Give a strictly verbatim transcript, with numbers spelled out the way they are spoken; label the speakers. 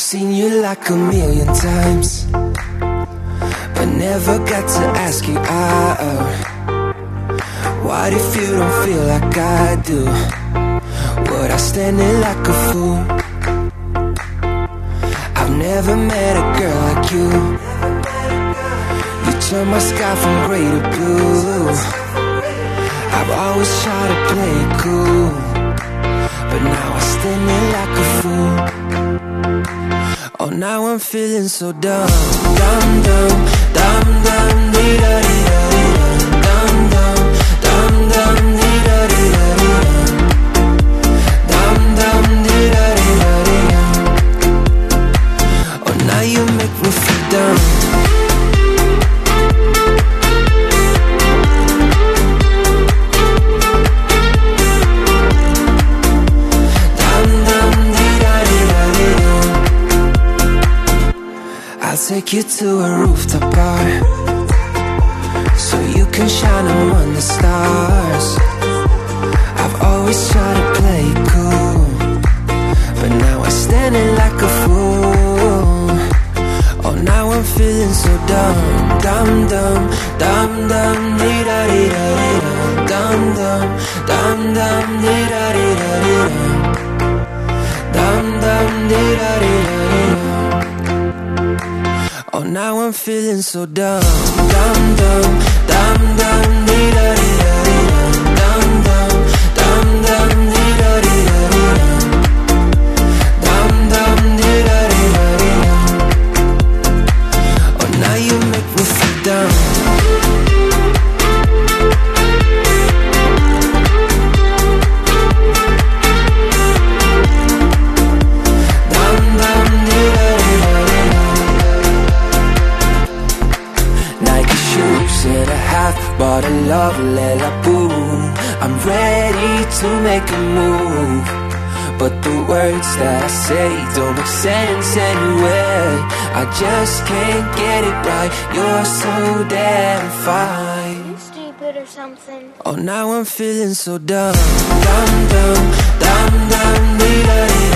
Speaker 1: seen you like a million times, but never got to ask you out. What if you don't feel like I do? Would I stand there like a fool? I've never met a girl like you. You turn my sky from gray to blue. I've always tried to play it cool, but now I stand there like a fool. Oh, now I'm feeling so dumb, dumb, dumb, dumb, dumb, dee da dee da dee dum, dumb, dumb, dumb, dee da dee da dee dum, dumb, dee da dee da dee dum. Oh, now you make me feel dumb. I'll take you to a rooftop bar, so you can shine among the stars. I've always tried to play it cool, but now I'm standing like a fool. Oh, now I'm feeling so dumb, dumb, dumb, dumb, dumb, dee da dee da dee dum, dumb, dumb, dumb, dumb, dee da dee da dee dum, dumb, dumb, dee da dee da dee dum. Oh, now I'm feeling so dumb, dumb, dumb, dumb, dumb, dee da dee da dee dum, dumb, dumb, dumb, dee da dee da dee dum, dumb, dee da dee da dee dum. Oh, now you make me feel dumb. Bought a love letter, boom. I'm ready to make a move, but the words that I say don't make sense anyway. I just can't get it right. You're so damn fine.
Speaker 2: You stupid or something.
Speaker 1: Oh, now I'm feeling so dumb, dumb, dumb, dumb, dumb, dee da dee.